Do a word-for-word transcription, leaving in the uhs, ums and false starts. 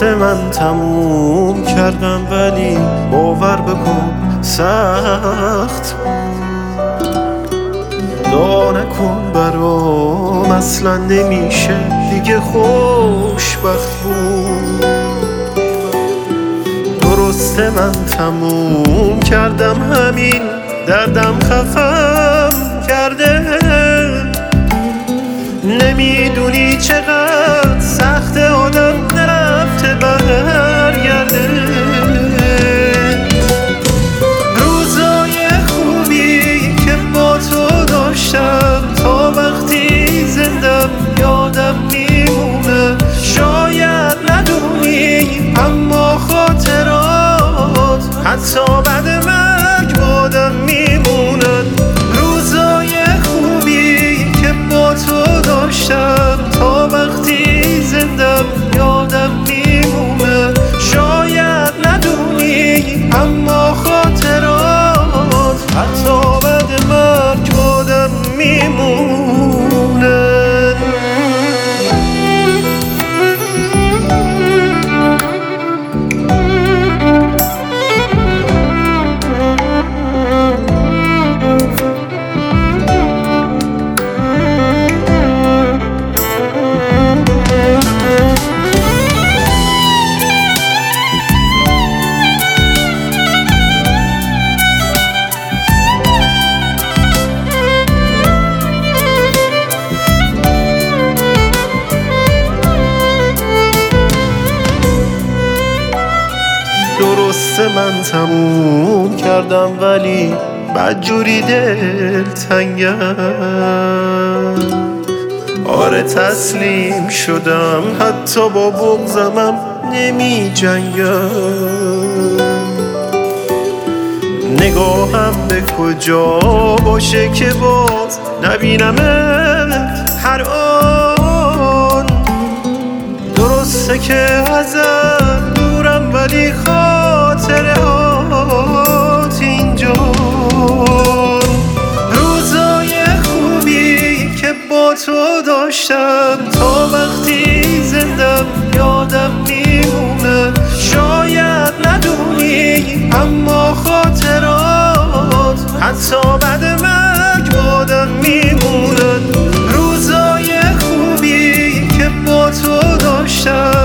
درست من تموم کردم ولی باور بکن سخت دعا نکن برام، اصلا نمیشه دیگه خوشبخت بود. درست من تموم کردم، همین دردم خفم کرده. نمیدونی چقدر سخت آدم نرفته برگرده. روزای خوبی که با تو داشتم تا وقتی زندم یادم میمونه. شاید ندونی اما خاطرات حتی بعد مرگ بادم میمونن. روزای خوبی که با تو داشتم تا وقتی زندم یادم میمونه. شاید ندونی اما خاطرات حتی بعد مرگ بادم میمونه. درست من تموم کردم ولی بدجوری دل تنگم. آره تسلیم شدم، حتی با بغضمم نمی جنگم. نگاهم به کجا باشه که باز نبینمت هر آن. درسته که ازت دورم ولی خاطره هات اینجا. روزای خوبی که با تو داشتم تا وقتی زندم یادم میمونه. شاید ندونی اما خاطرات حتی بعد مرگ بادم میمونن. روزای خوبی که با تو داشتم